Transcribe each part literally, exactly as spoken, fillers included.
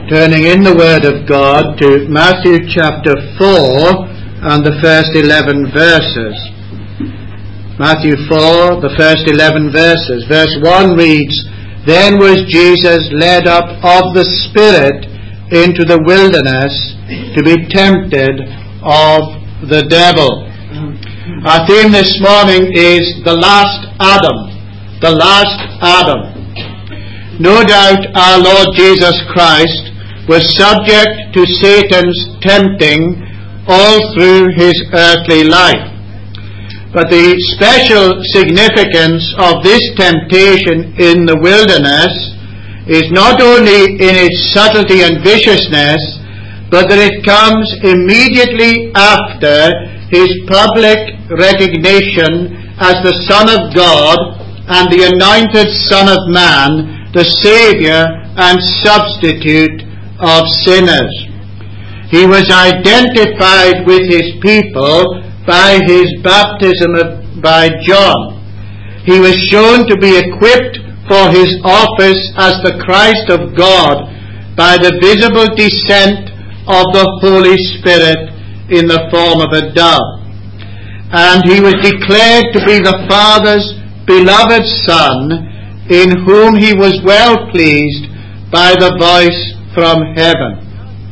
turning in the Word of God to Matthew chapter four and the first eleven verses. Matthew four, the first eleven verses. Verse one reads, "Then was Jesus led up of the Spirit into the wilderness to be tempted of the devil." Our theme this morning is the last Adam. The last Adam. No doubt our Lord Jesus Christ was subject to Satan's tempting all through his earthly life. But the special significance of this temptation in the wilderness is not only in its subtlety and viciousness, but that it comes immediately after his public recognition as the Son of God and the anointed Son of Man, the Saviour and substitute of sinners. He was identified with his people by his baptism of, by John. He was shown to be equipped for his office as the Christ of God by the visible descent of the Holy Spirit in the form of a dove. And he was declared to be the Father's beloved Son, in whom he was well pleased by the voice from heaven.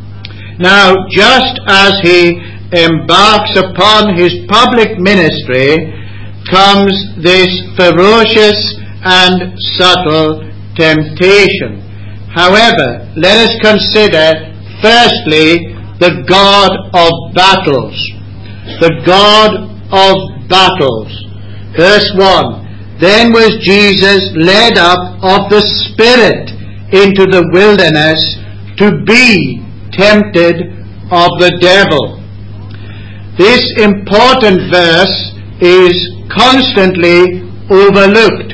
Now, just as he embarks upon his public ministry, comes this ferocious and subtle temptation. However, let us consider firstly the God of battles. The God of battles. Verse one. "Then was Jesus led up of the Spirit into the wilderness to be tempted of the devil." This important verse is constantly overlooked.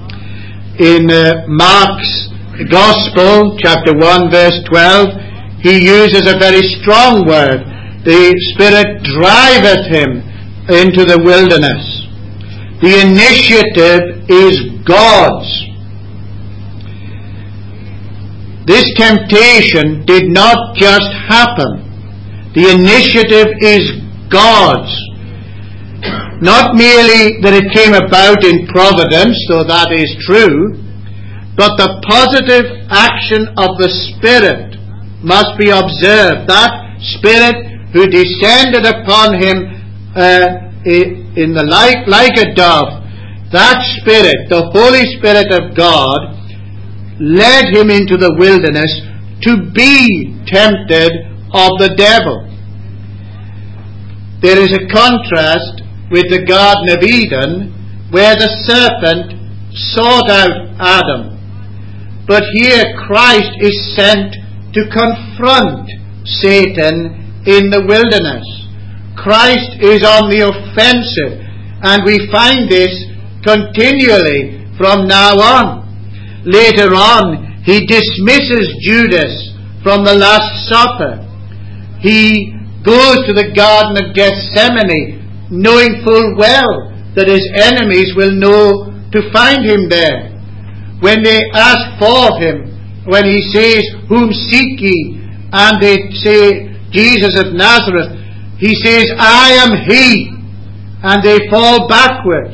In uh, Mark's Gospel, chapter one, verse twelve, he uses a very strong word. "The Spirit driveth him into the wilderness." The initiative is God's. This temptation did not just happen. The initiative is God's. Not merely that it came about in providence, though that is true, but the positive action of the Spirit must be observed. That Spirit who descended upon him uh, in the like, like a dove, that Spirit, the Holy Spirit of God, led him into the wilderness to be tempted of the devil. There is a contrast with the Garden of Eden, where the serpent sought out Adam. But here Christ is sent to confront Satan in the wilderness. Christ is on the offensive, and we find this continually from now on. Later on, he dismisses Judas from the Last Supper. He goes to the Garden of Gethsemane, knowing full well that his enemies will know to find him there. When they ask for him, when he says, "Whom seek ye?" and they say, "Jesus of Nazareth," he says, "I am he," and they fall backwards.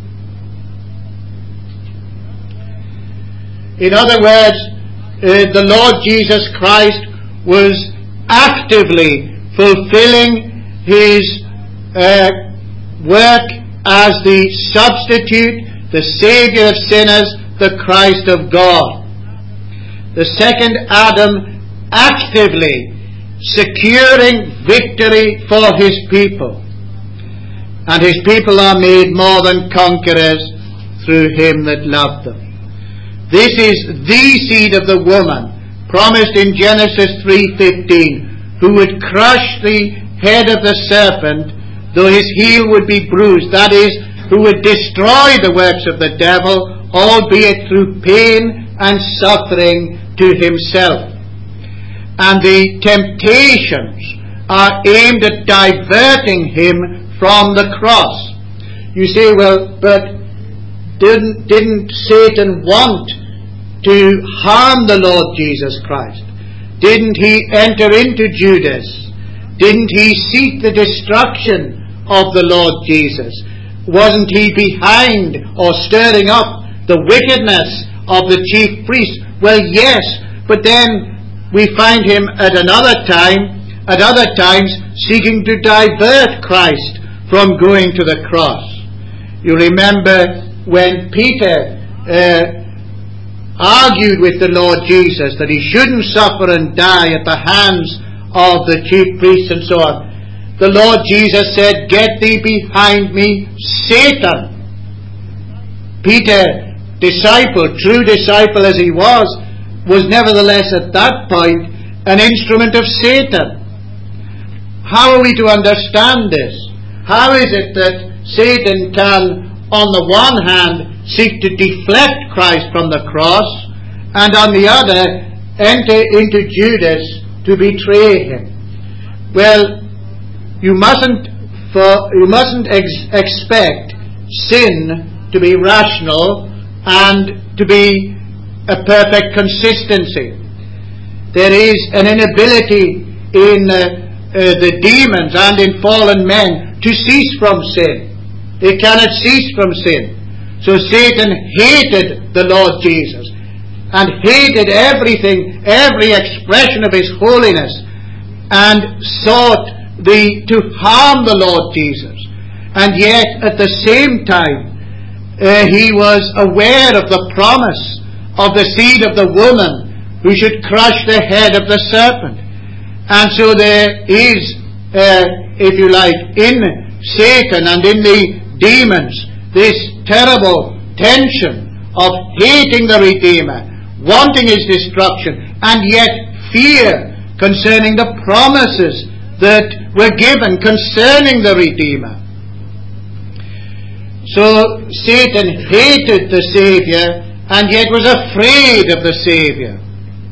In other words, uh, the Lord Jesus Christ was actively fulfilling his uh, work as the substitute, the Saviour of sinners, the Christ of God. The second Adam actively securing victory for his people. And his people are made more than conquerors through him that loved them. This is the seed of the woman, promised in Genesis three fifteen, who would crush the head of the serpent, though his heel would be bruised. That is, who would destroy the works of the devil, albeit through pain and suffering to himself. And the temptations are aimed at diverting him from the cross. You say, well, but didn't, didn't Satan want to harm the Lord Jesus Christ? Didn't he enter into Judas? Didn't he seek the destruction of the Lord Jesus? Wasn't he behind or stirring up the wickedness of the chief priests? Well, yes, but then we find him at another time, at other times, seeking to divert Christ from going to the cross. You remember when Peter uh, argued with the Lord Jesus that he shouldn't suffer and die at the hands of the chief priests and so on. The Lord Jesus said, "Get thee behind me, Satan." Peter, disciple, true disciple as he was, was nevertheless at that point an instrument of Satan. How are we to understand this? How is it that Satan can, on the one hand, seek to deflect Christ from the cross, and on the other, enter into Judas to betray him? Well, you mustn't, for, you mustn't ex- expect sin to be rational and to be a perfect consistency. There is an inability in uh, uh, the demons and in fallen men to cease from sin. They cannot cease from sin. So Satan hated the Lord Jesus and hated everything, every expression of his holiness, and sought the, to harm the Lord Jesus. And yet at the same time uh, he was aware of the promise of the seed of the woman who should crush the head of the serpent. And so there is, uh, if you like, in Satan and in the demons, this terrible tension of hating the Redeemer, wanting his destruction, and yet fear concerning the promises that were given concerning the Redeemer. So Satan hated the Saviour and yet was afraid of the Saviour.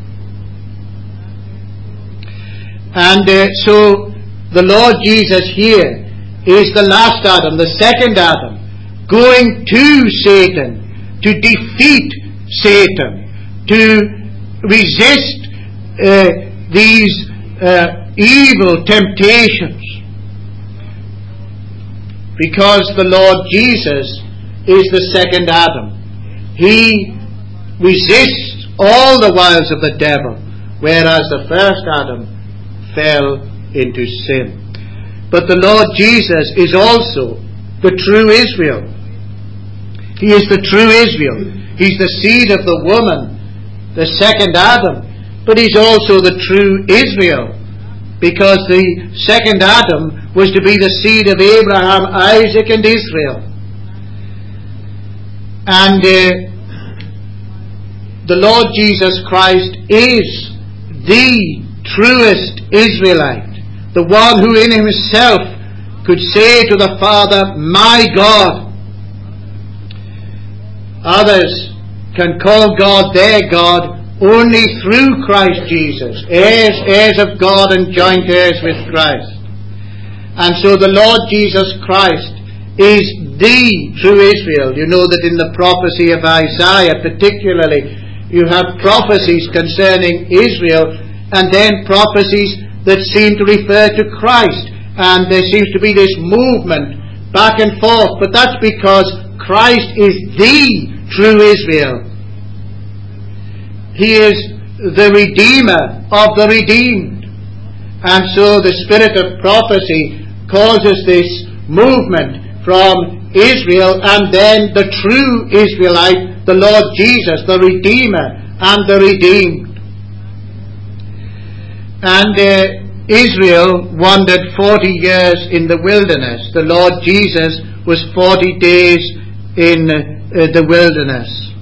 And uh, so the Lord Jesus here is the last Adam, the second Adam, going to Satan to defeat Satan, to resist uh, these uh, evil temptations. Because the Lord Jesus is the second Adam. He resists all the wiles of the devil, whereas the first Adam fell into sin. But the Lord Jesus is also the true Israel. He is the true Israel. He's the seed of the woman, the second Adam. But he's also the true Israel, because the second Adam was to be the seed of Abraham, Isaac, and Israel. And uh, the Lord Jesus Christ is the truest Israelite, the one who in himself could say to the Father, "My God." Others can call God their God only through Christ Jesus, heirs, heirs of God and joint heirs with Christ. And so the Lord Jesus Christ is the true Israel. You know that in the prophecy of Isaiah particularly, you have prophecies concerning Israel, and then prophecies that seem to refer to Christ. And there seems to be this movement back and forth. But that's because Christ is the true Israel. He is the Redeemer of the redeemed. And so the spirit of prophecy causes this movement from Israel and then the true Israelite, the Lord Jesus, the Redeemer and the redeemed. And uh, Israel wandered forty years in the wilderness. The Lord Jesus was forty days in uh, the wilderness.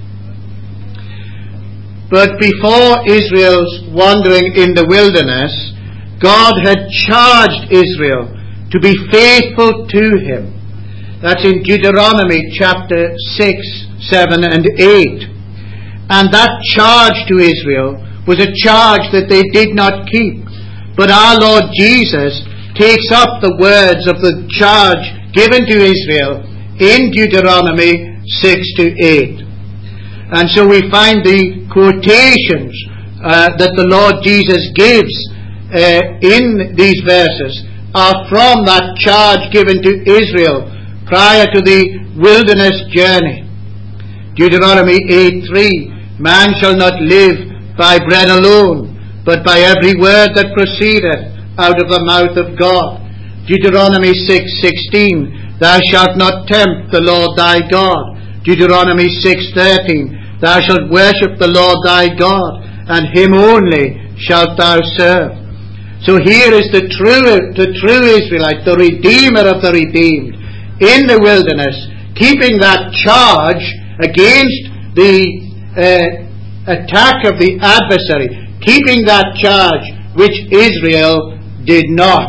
But before Israel's wandering in the wilderness, God had charged Israel to be faithful to him. That's in Deuteronomy chapter six, seven and eight. And that charge to Israel was a charge that they did not keep. But our Lord Jesus takes up the words of the charge given to Israel in Deuteronomy six to eight. And so we find the quotations uh, that the Lord Jesus gives uh, in these verses are from that charge given to Israel prior to the wilderness journey. Deuteronomy eight three, man shall not live by bread alone, but by every word that proceedeth out of the mouth of God. Deuteronomy six sixteen, thou shalt not tempt the Lord thy God. Deuteronomy six thirteen, thou shalt worship the Lord thy God, and him only shalt thou serve. So here is the true, the true Israelite, the Redeemer of the redeemed, in the wilderness, keeping that charge against the uh, attack of the adversary, keeping that charge which Israel did not.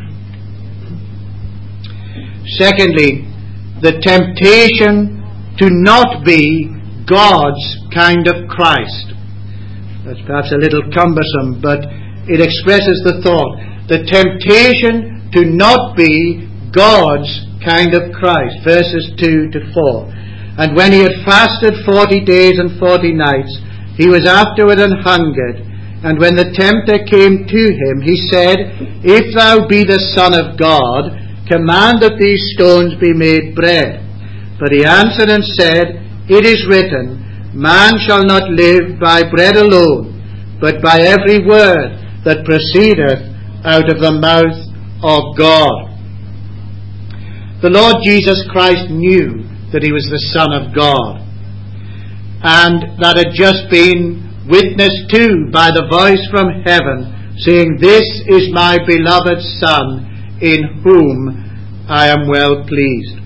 Secondly, the temptation to not be God's kind of Christ. That's perhaps a little cumbersome, but it expresses the thought. The temptation to not be God's kind of Christ. Verses two to four. And when he had fasted forty days and forty nights, he was afterward an hungered. And when the tempter came to him, he said, If thou be the Son of God, command that these stones be made bread. But he answered and said, It is written, Man shall not live by bread alone, but by every word that proceedeth out of the mouth of God. The Lord Jesus Christ knew that he was the Son of God, and that had just been witnessed to by the voice from heaven, saying, This is my beloved Son, in whom I am well pleased.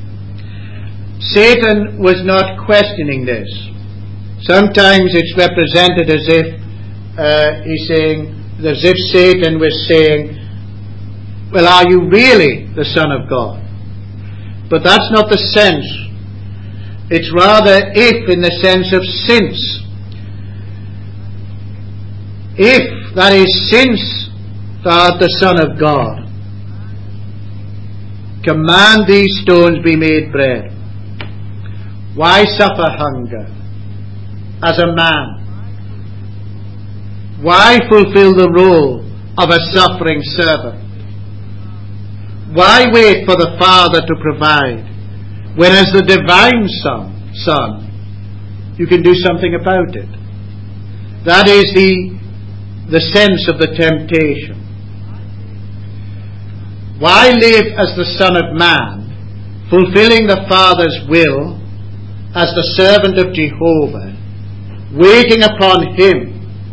Satan was not questioning this. Sometimes it's represented as if uh, he's saying, as if Satan was saying, well, are you really the Son of God? But that's not the sense. It's rather if, in the sense of since. If, that is, since thou art the Son of God, command these stones be made bread. Why suffer hunger as a man? Why fulfill the role of a suffering servant? Why wait for the Father to provide, when as the divine Son, Son, you can do something about it? That is the, the sense of the temptation. Why live as the Son of Man, fulfilling the Father's will, as the servant of Jehovah, waiting upon Him?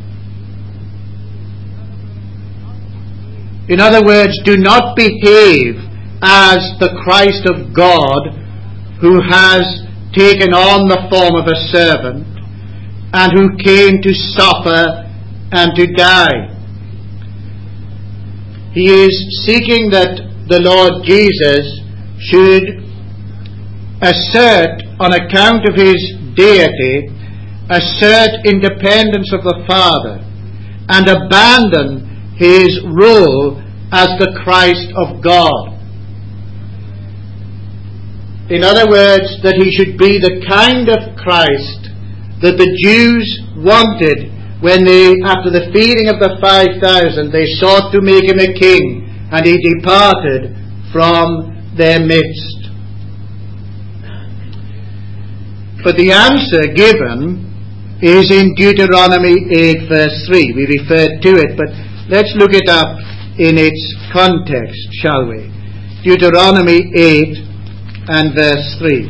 In other words, do not behave as the Christ of God, who has taken on the form of a servant and who came to suffer and to die. He is seeking that the Lord Jesus should assert, on account of his deity, assert independence of the Father and abandon his role as the Christ of God. In other words, that he should be the kind of Christ that the Jews wanted when they, after the feeding of the five thousand, they sought to make him a king, and he departed from their midst. But the answer given is in Deuteronomy eight verse three. We referred to it, but let's look it up in its context, shall we? Deuteronomy eight and verse three.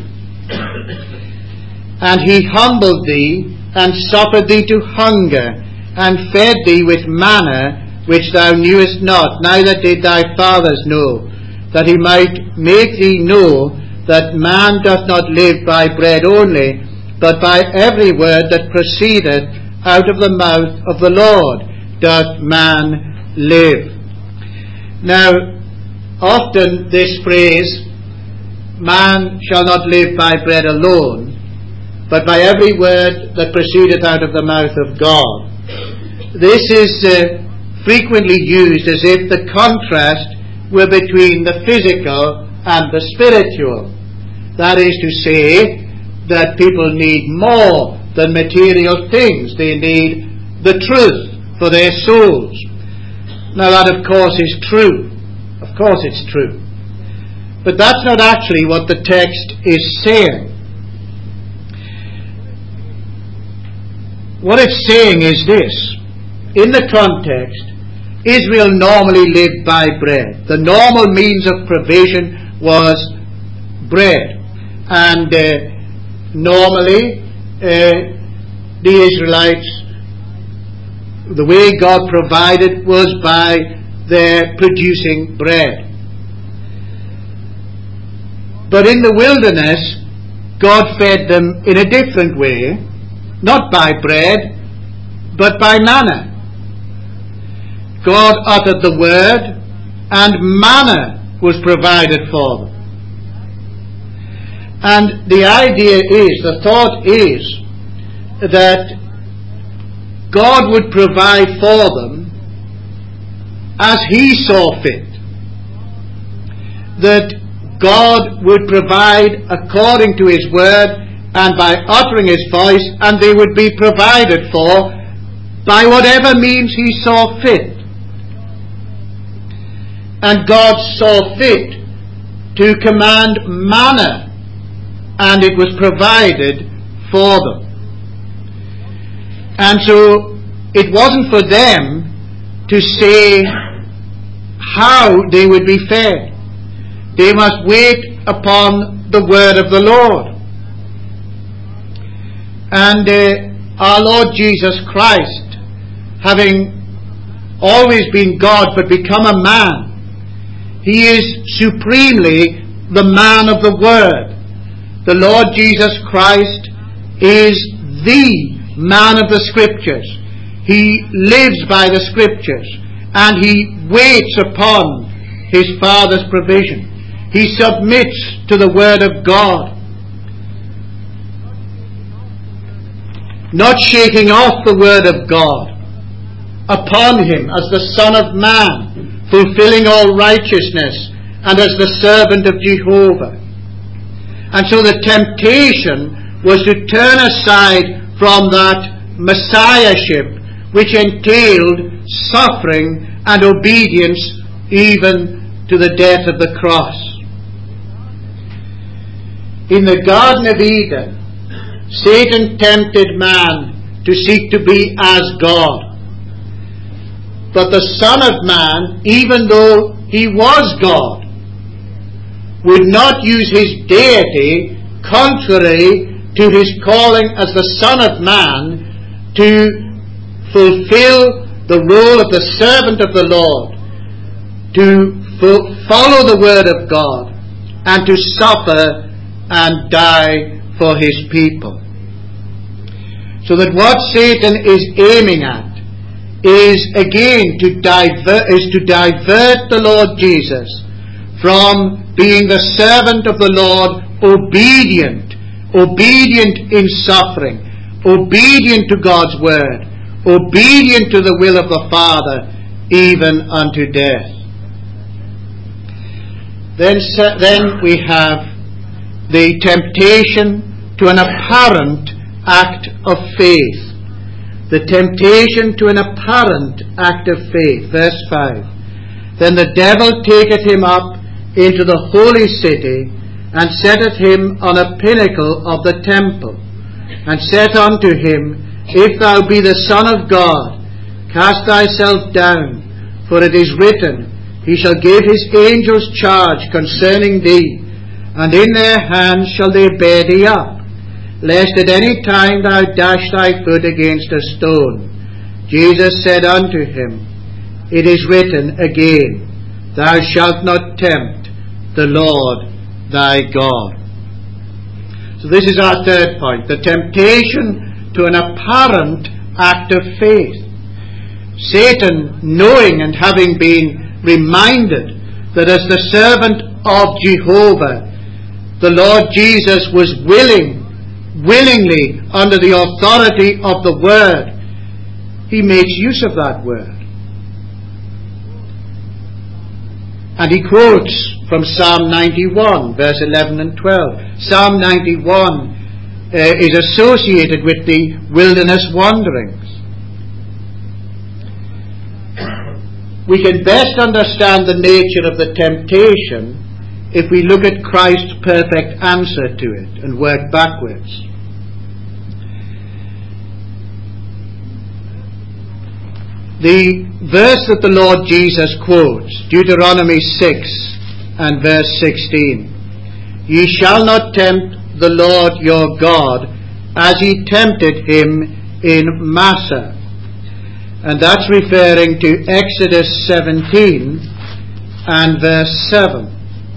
And he humbled thee, and suffered thee to hunger, and fed thee with manna, which thou knewest not, neither did thy fathers know, that he might make thee know that man doth not live by bread only, but by every word that proceedeth out of the mouth of the Lord doth man live. Now, often this phrase, man shall not live by bread alone, but by every word that proceedeth out of the mouth of God. This is uh, frequently used as if the contrast were between the physical and the spiritual. That is to say, that people need more than material things. They need the truth for their souls. Now that of course is true. Of course it's true. But that's not actually what the text is saying. What it's saying is this. In the context, Israel normally lived by bread. The normal means of provision was bread. And uh, normally uh, the Israelites, the way God provided was by their producing bread. But in the wilderness, God fed them in a different way, not by bread, but by manna. God uttered the word, and manna was provided for them. And the idea is, the thought is, that God would provide for them as He saw fit. That God would provide according to His word and by uttering His voice, and they would be provided for by whatever means He saw fit. And God saw fit to command manna, and it was provided for them. And so it wasn't for them to say how they would be fed. They must wait upon the word of the Lord. And uh, our Lord Jesus Christ, having always been God but become a man, He is supremely the man of the word. The Lord Jesus Christ is the man of the Scriptures. He lives by the Scriptures, and He waits upon His Father's provision. He submits to the Word of God, not shaking off the Word of God upon Him as the Son of Man, fulfilling all righteousness, and as the servant of Jehovah. And so the temptation was to turn aside from that messiahship, which entailed suffering and obedience even to the death of the cross. In the Garden of Eden, Satan tempted man to seek to be as God. But the Son of Man, even though He was God, would not use His deity contrary to His calling as the Son of Man to fulfill the role of the servant of the Lord, to follow the word of God, and to suffer and die for His people. So that what Satan is aiming at is again to divert, is to divert the Lord Jesus from being the servant of the Lord, obedient, obedient in suffering, obedient to God's word, obedient to the will of the Father, even unto death. Then, then we have the temptation to an apparent act of faith. The temptation to an apparent act of faith. Verse five. Then the devil taketh him up into the holy city, and setteth him on a pinnacle of the temple, and said unto him, If thou be the Son of God, cast thyself down, for it is written, He shall give His angels charge concerning thee, and in their hands shall they bear thee up, lest at any time thou dash thy foot against a stone. Jesus said unto him, It is written again, Thou shalt not tempt the Lord thy God. So this is our third point, the temptation to an apparent act of faith. Satan, knowing and having been reminded that as the servant of Jehovah, the Lord Jesus was willing, willingly under the authority of the Word, he makes use of that Word. And he quotes from Psalm ninety-one, verse eleven and twelve. Psalm ninety-one uh, is associated with the wilderness wanderings. we can best understand the nature of the temptation if we look at Christ's perfect answer to it and work backwards. The verse that the Lord Jesus quotes, Deuteronomy six and verse sixteen, "Ye shall not tempt the Lord your God as ye tempted him in Massah." And that's referring to Exodus seventeen and verse seven.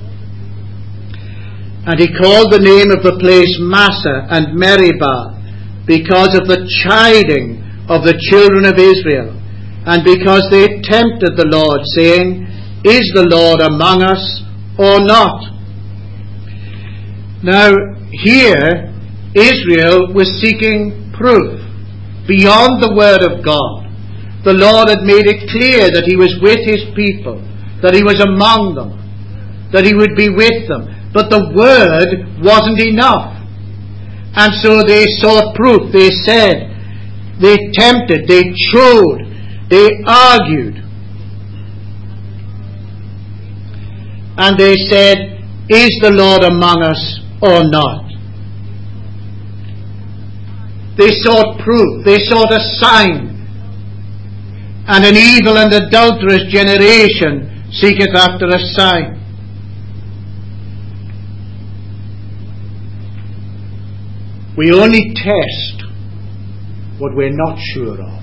"And he called the name of the place Massah and Meribah, because of the chiding of the children of Israel, and because they tempted the Lord, saying, Is the Lord among us or not?" Now, here, Israel was seeking proof beyond the word of God. The Lord had made it clear that he was with his people, that he was among them, that he would be with them. But the word wasn't enough. And so they sought proof. They said, they tempted, they chode, they argued. And they said, "Is the Lord among us or not?" They sought proof. They sought a sign. And an evil and adulterous generation seeketh after a sign. We only test what we're not sure of.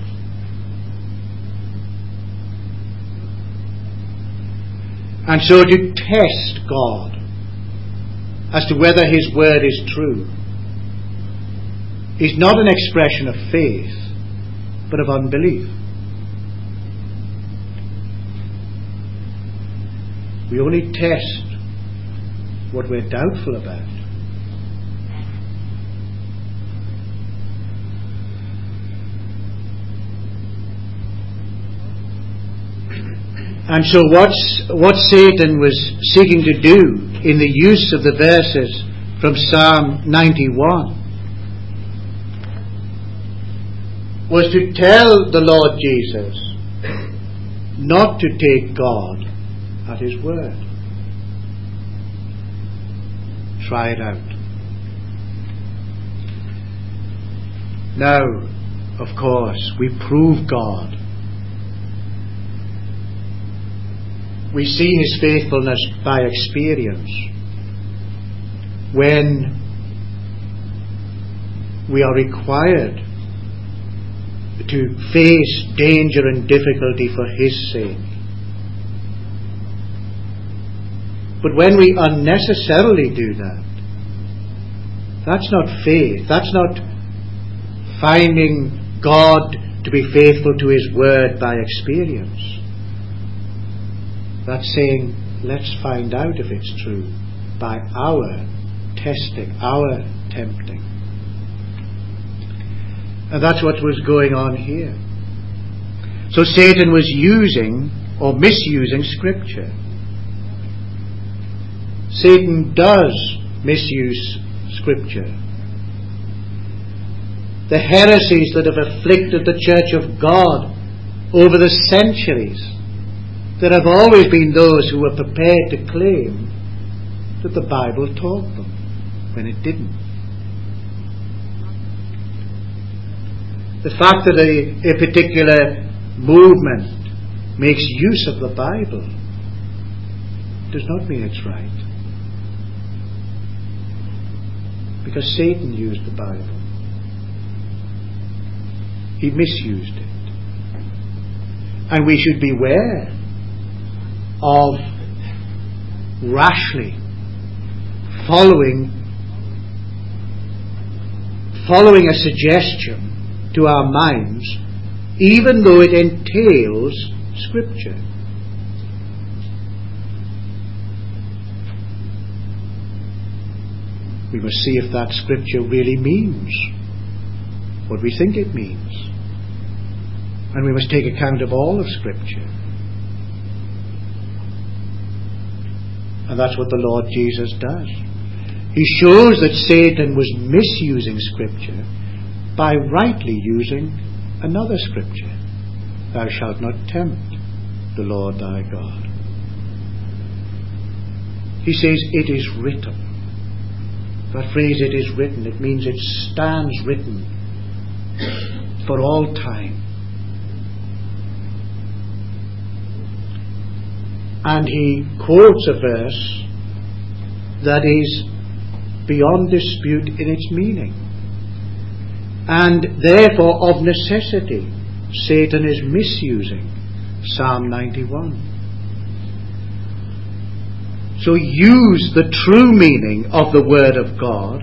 And so to test God as to whether his word is true is not an expression of faith, but of unbelief. We only test what we're doubtful about. And so what's, what Satan was seeking to do in the use of the verses from Psalm ninety-one was to tell the Lord Jesus not to take God at his word. Try it out. Now, of course, we prove God. We see his faithfulness by experience. When we are required to face danger and difficulty for his sake. But when we unnecessarily do that, that's not faith. That's not finding God to be faithful to his word by experience. That's saying, let's find out if it's true by our testing, our tempting. And that's what was going on here. So Satan was using or misusing Scripture. Satan does misuse Scripture. The heresies that have afflicted the Church of God over the centuries, there have always been those who were prepared to claim that the Bible taught them when it didn't. The fact that a, a particular movement makes use of the Bible does not mean it's right. Because Satan used the Bible. He misused it. And we should beware of rashly following following a suggestion to our minds, even though it entails Scripture. We must see if that Scripture really means what we think it means. And we must take account of all of Scripture. And that's what the Lord Jesus does. He shows that Satan was misusing Scripture by rightly using another Scripture. Thou shalt not tempt the Lord thy God. He says, it is written. That phrase, it is written, it means it stands written for all time. And he quotes a verse that is beyond dispute in its meaning. And therefore, of necessity, Satan is misusing Psalm ninety-one. So use the true meaning of the Word of God.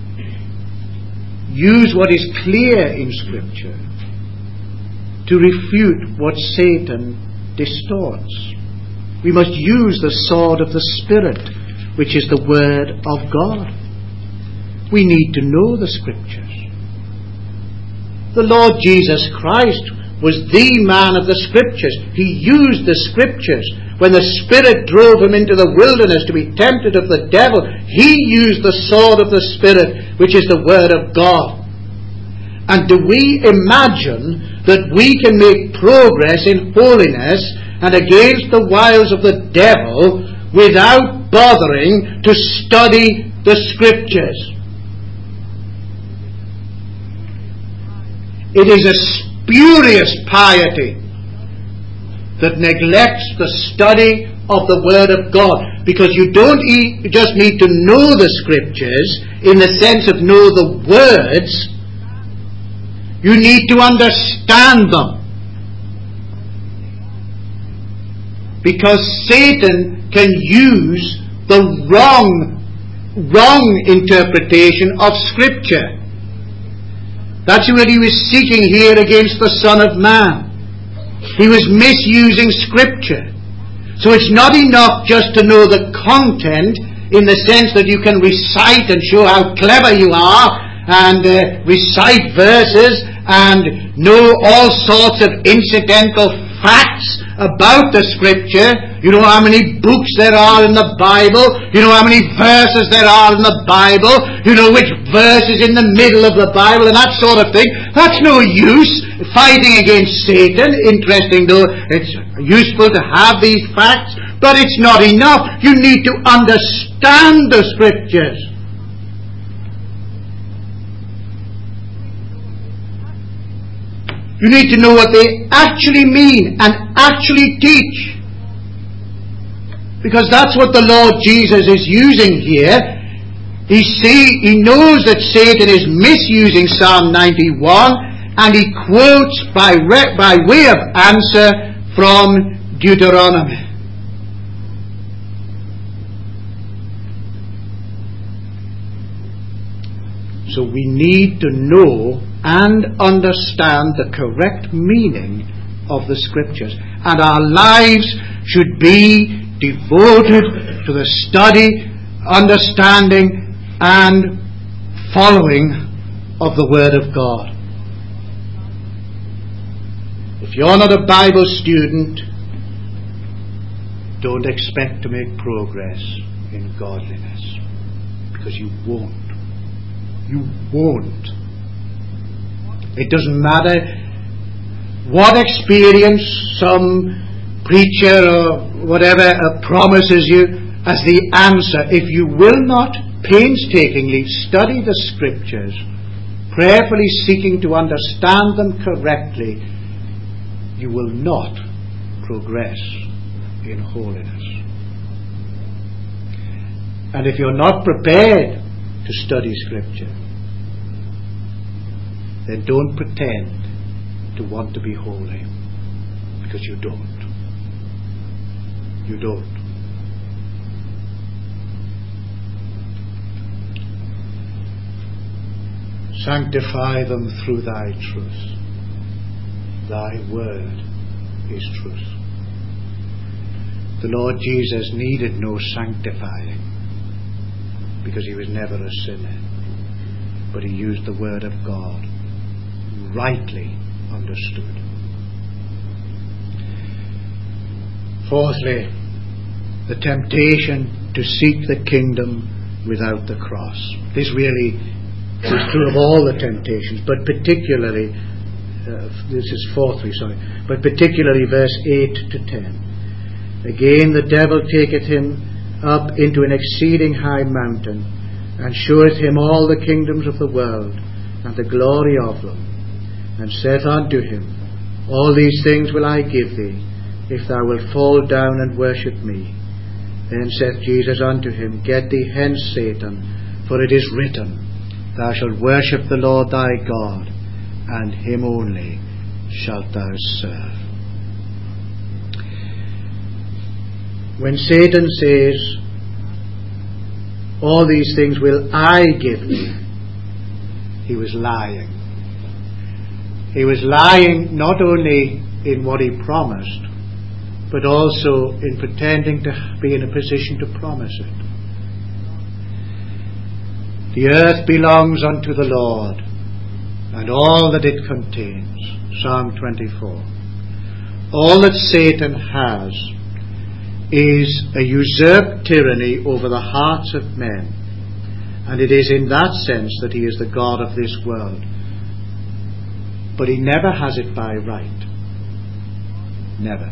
Use what is clear in Scripture to refute what Satan distorts. We must use the sword of the Spirit, which is the Word of God. We need to know the Scriptures. The Lord Jesus Christ was the man of the Scriptures. He used the Scriptures. When the Spirit drove him into the wilderness to be tempted of the devil, he used the sword of the Spirit, which is the Word of God. And do we imagine that we can make progress in holiness and against the wiles of the devil without bothering to study the Scriptures? It is a spurious piety that neglects the study of the Word of God, because you don't e- you just need to know the Scriptures in the sense of know the words. You need to understand them, because Satan can use the wrong wrong interpretation of Scripture. That's what he was seeking here against the Son of Man. He was misusing Scripture. So it's not enough just to know the content in the sense that you can recite and show how clever you are and uh, recite verses and know all sorts of incidental facts about the Scripture. You know how many books there are in the Bible. You know how many verses there are in the Bible. You know which verse is in the middle of the Bible and that sort of thing. That's no use fighting against Satan. Interesting though, it's useful to have these facts, but it's not enough. You need to understand the Scriptures. You need to know what they actually mean and actually teach. Because that's what the Lord Jesus is using here. He see, he knows that Satan is misusing Psalm ninety-one, and he quotes by, re, by way of answer from Deuteronomy. So we need to know and understand the correct meaning of the Scriptures. And our lives should be devoted to the study, understanding, and following of the Word of God. If you're not a Bible student, don't expect to make progress in godliness, because you won't. You won't. It doesn't matter what experience some preacher or whatever uh, promises you as the answer. If you will not painstakingly study the Scriptures, prayerfully seeking to understand them correctly, you will not progress in holiness. And if you're not prepared to study Scripture, then don't pretend to want to be holy, because you don't. You don't. Sanctify them through thy truth. Thy word is truth. The Lord Jesus needed no sanctifying, because he was never a sinner, but he used the Word of God, rightly understood. Fourthly, the temptation to seek the kingdom without the cross. This really is true of all the temptations, but particularly uh, this is four three, sorry, but particularly verse eight to ten. Again the devil taketh him up into an exceeding high mountain, and showeth him all the kingdoms of the world, and the glory of them, and saith unto him, All these things will I give thee, if thou wilt fall down and worship me. Then saith Jesus unto him, Get thee hence, Satan, for it is written, Thou shalt worship the Lord thy God, and him only shalt thou serve. When Satan says, All these things will I give thee, he was lying. He was lying not only in what he promised, but also in pretending to be in a position to promise it. The earth belongs unto the Lord, and all that it contains. Psalm twenty-four. All that Satan has is a usurped tyranny over the hearts of men, and it is in that sense that he is the God of this world. But he never has it by right. Never.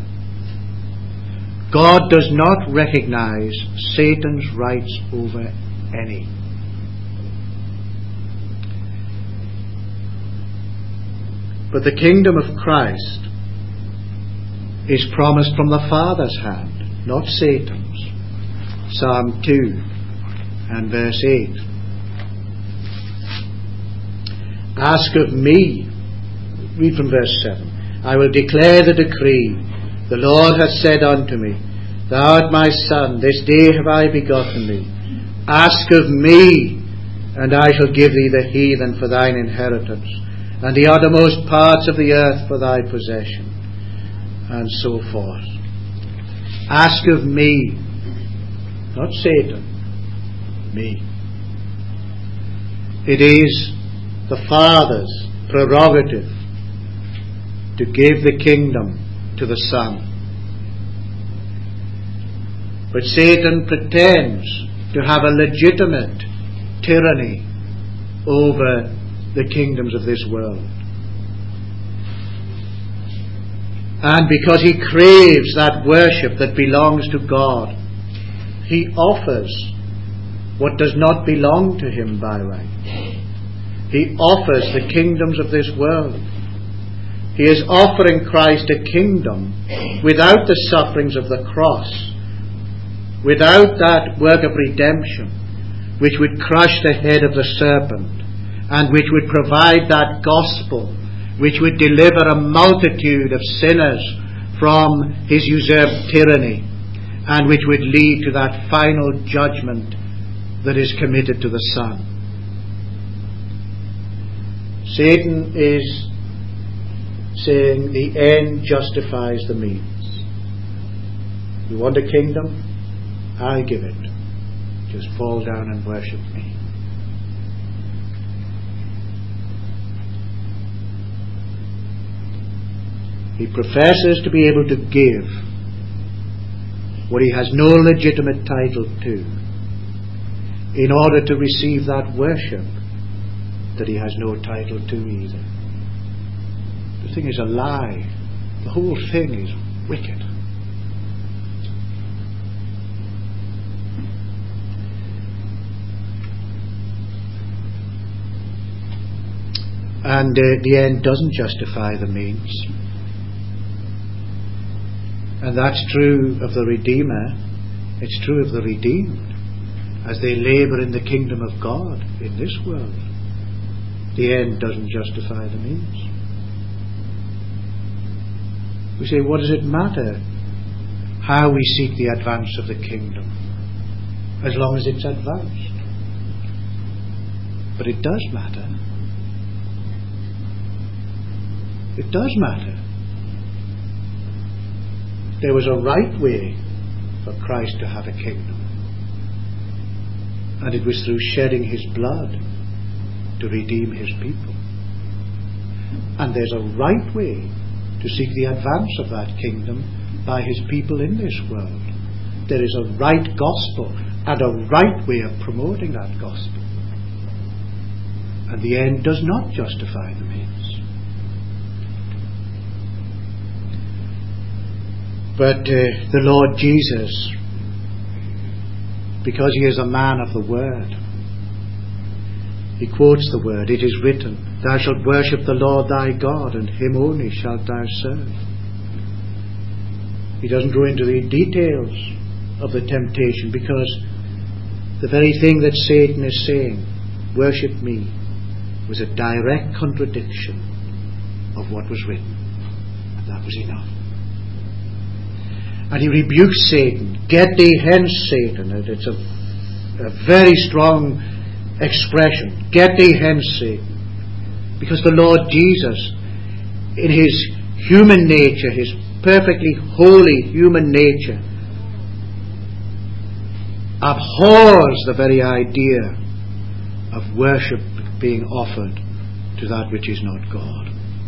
God does not recognize Satan's rights over any. But the kingdom of Christ is promised from the Father's hand, not Satan's. Psalm two and verse eight. Ask of me, read from verse seven, I will declare the decree. The Lord hath said unto me, Thou art my son, this day have I begotten thee. Ask of me, and I shall give thee the heathen for thine inheritance, and the uttermost parts of the earth for thy possession, and so forth. Ask of me, not Satan, me. It is the Father's prerogative to give the kingdom to the Son. But Satan pretends to have a legitimate tyranny over the kingdoms of this world. And because he craves that worship that belongs to God, he offers what does not belong to him by right. He offers the kingdoms of this world. He is offering Christ a kingdom without the sufferings of the cross, without that work of redemption which would crush the head of the serpent, and which would provide that gospel which would deliver a multitude of sinners from his usurped tyranny, and which would lead to that final judgment that is committed to the Son. Satan is saying the end justifies the means. You want a kingdom? I'll give it. Just fall down and worship me. He professes to be able to give what he has no legitimate title to, in order to receive that worship that he has no title to either. The thing is a lie. The whole thing is wicked. And uh, the end doesn't justify the means. And that's true of the Redeemer. It's true of the redeemed, as they labour in the kingdom of God in this world. The end doesn't justify the means. We say, what does it matter how we seek the advance of the kingdom, as long as it's advanced? But it does matter. It does matter. There was a right way for Christ to have a kingdom, and it was through shedding his blood to redeem his people. And there's a right way to seek the advance of that kingdom by his people in this world. There is a right gospel and a right way of promoting that gospel. And the end does not justify the means. But uh, the Lord Jesus, because he is a man of the word, he quotes the word. It is written, thou shalt worship the Lord thy God, and him only shalt thou serve. He doesn't go into the details of the temptation, because the very thing that Satan is saying, worship me, was a direct contradiction of what was written. And that was enough. And he rebukes Satan. Get thee hence, Satan. And it's a, a very strong expression. Get thee hence, Satan. Because the Lord Jesus, in his human nature, his perfectly holy human nature, abhors the very idea of worship being offered to that which is not God.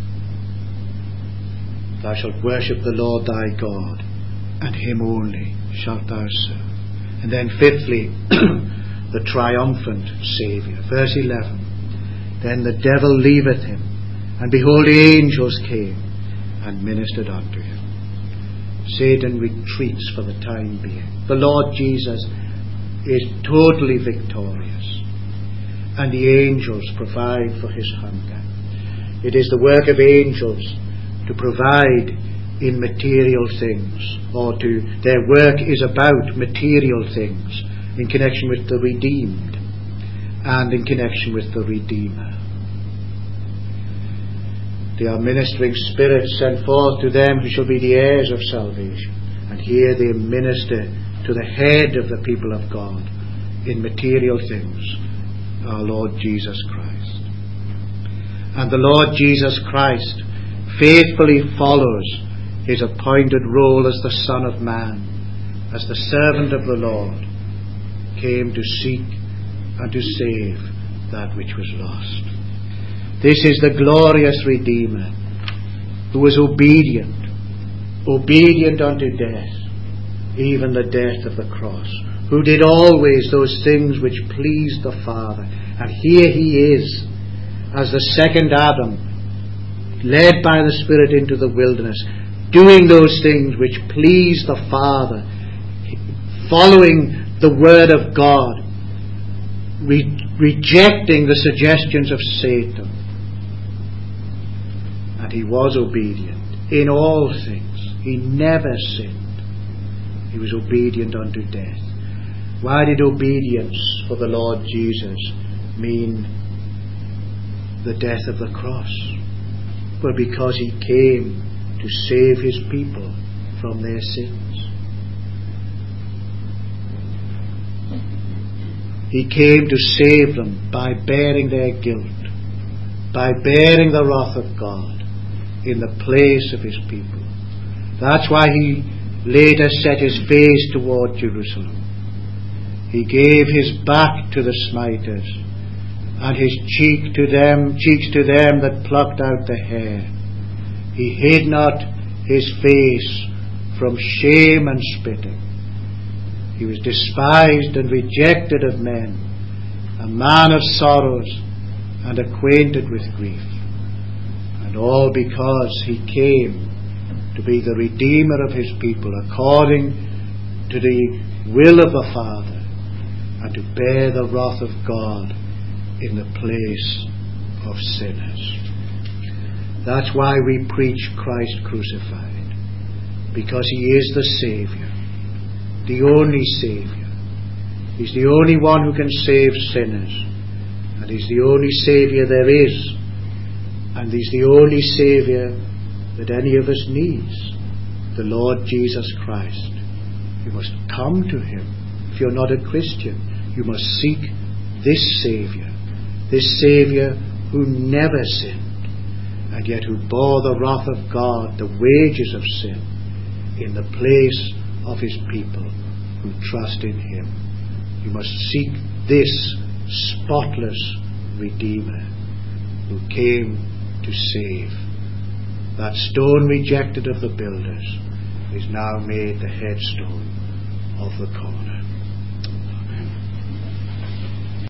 Thou shalt worship the Lord thy God, and him only shalt thou serve. And then fifthly, the triumphant Saviour. Verse eleven. Then the devil leaveth him, and behold, the angels came and ministered unto him. Satan retreats for the time being. The Lord Jesus is totally victorious, and the angels provide for his hunger. It is the work of angels to provide in material things, or to their work is about material things in connection with the redeemed and in connection with the Redeemer. They are ministering spirits sent forth to them who shall be the heirs of salvation, and here they minister to the head of the people of God in material things, our Lord Jesus Christ. And the Lord Jesus Christ faithfully follows his appointed role as the Son of Man, as the servant of the Lord, came to seek and to save that which was lost. This is the glorious Redeemer, who was obedient, obedient unto death, even the death of the cross, who did always those things which pleased the Father. And here he is, as the second Adam, led by the Spirit into the wilderness, doing those things which please the Father, following the Word of God, re- rejecting the suggestions of Satan. And he was obedient in all things. He never sinned. He was obedient unto death. Why did obedience for the Lord Jesus mean the death of the cross? Well, because he came to save his people from their sins. He came to save them by bearing their guilt, by bearing the wrath of God in the place of his people. That's why he later set his face toward Jerusalem. He gave his back to the smiters, and his cheek to them, cheeks to them that plucked out the hair. He hid not his face from shame and spitting. He was despised and rejected of men, a man of sorrows and acquainted with grief. And all because he came to be the Redeemer of his people, according to the will of the Father, and to bear the wrath of God in the place of sinners. That's why we preach Christ crucified, because he is the Saviour, the only Saviour. He's the only one who can save sinners, and he's the only Saviour there is, and he's the only Saviour that any of us needs, the Lord Jesus Christ. You must come to him. If you're not a Christian, you must seek this Saviour, this Saviour who never sinned, and yet who bore the wrath of God, the wages of sin, in the place of his people who trust in him. You must seek this spotless Redeemer who came to save. That stone rejected of the builders is now made the headstone of the corner.